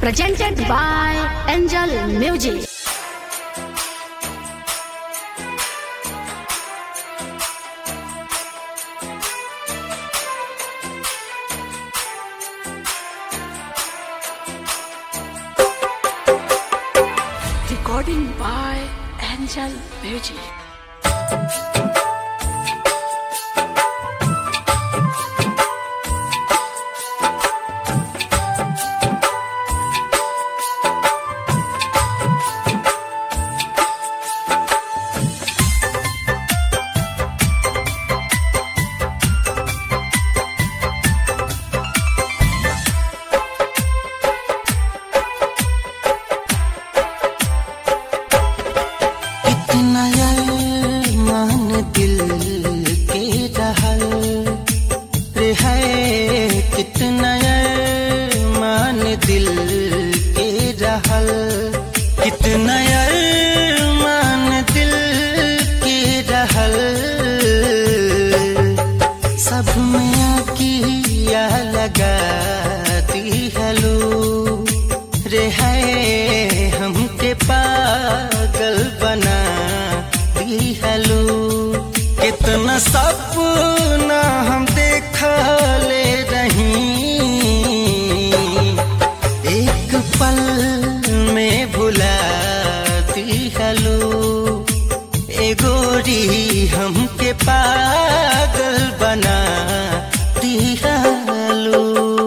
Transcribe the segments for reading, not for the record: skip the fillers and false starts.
presented by Angel Music. Recording by Angel Music. कितना अरमान दिल के रहल सब में आकिया लगा दी हलो रे है हमके पागल बना दी हलो। कितना सपना हम देखले रही एक पल में भुला दी हलो ए गोरी हमके पागल बना दी हलो।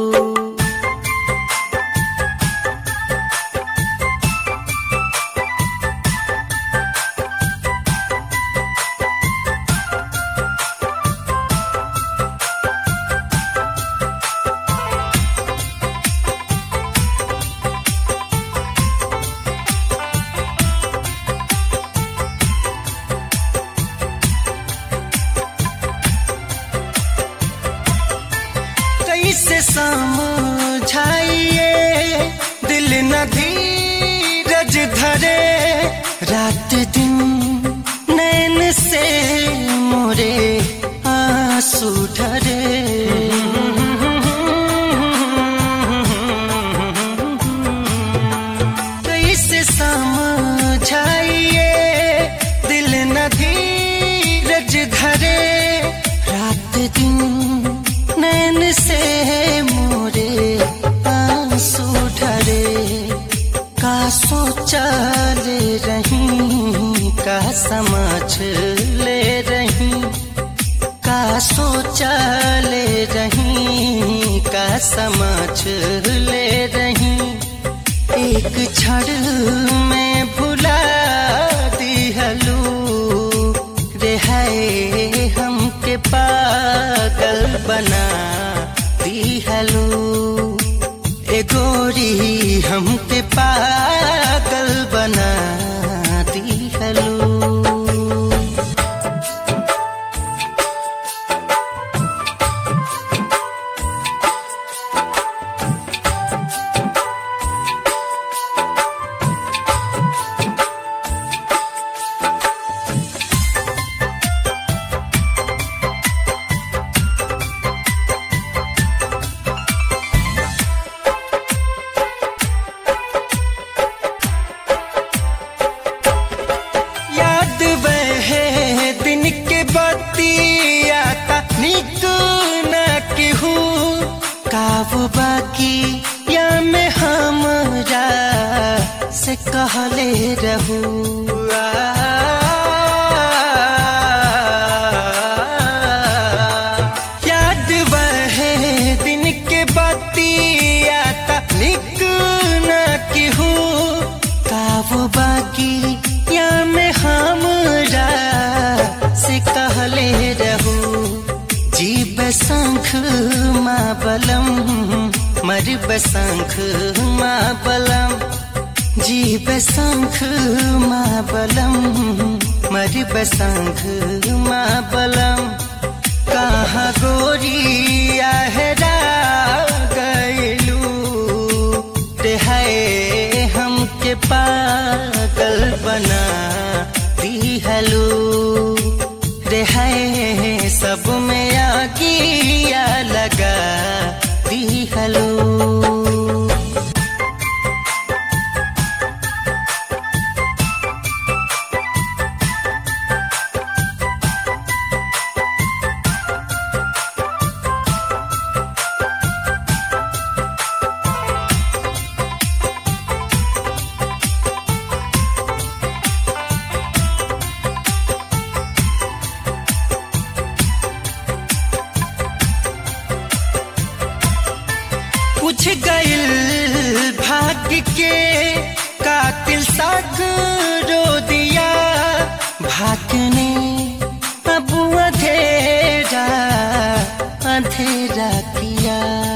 कैसे समझाइए दिल न धीरज धरे रात दिन नैन से मोरे आंसू ढरे। कैसे समझाइए दिल न धीरज धरे रात दिन नैन से मोरे आंसू ढरे। का सोचा ले रही का समझ ले रही का सोचा ले रही का समझ ले रही एक क्षण में भुला दी हलो रे है हमके पागल बना दी हलो ए गोरी हमके पागल बना दी हलो। काव बाकी या मैं हमरा से कहले रहूं याद वहे दिन के बतिया तनिक न केहू काव बाकी या मैं हमरा से कहले रहूं जीव शंख माँ बलम मर बशंख माँ बलम जीव शंख माँ बलम मर बशंख माँ बलम। कहाँ गोरी आहरा गैलू रे है हमके पागल बना दी हलो रे है सब में आगिया लगा दी हलो। बुझ गइल भाग्य के कातिल सगरो दिया भागने अब अंधेरा अंधेरा किया।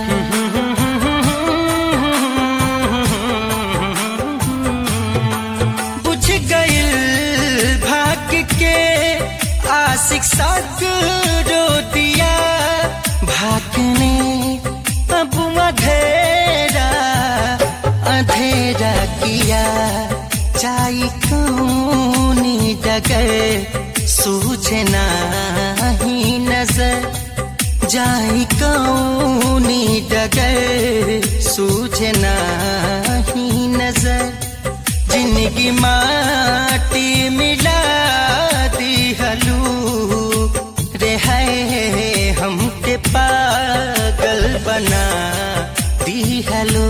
बुझ गइल भाग्य के आशिक सगरो दिया भागने अब अंधेरा अंधेरा किया। चाहे कौनी डगर सूझे नहीं नजर, जाए कौनी डगर सूझे नहीं नजर। जिंदगी माटी मिला दी हलू रे है हमके पागल बना दी हलू।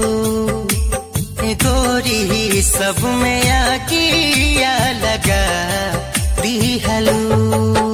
गोरी सब में आगिया लगा दी हलू।